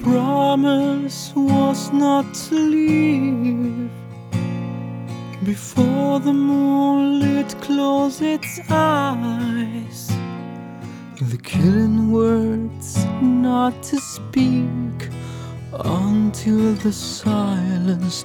promise was not to leave before the moonlit closed its eyes. The killing words not to speak until the silence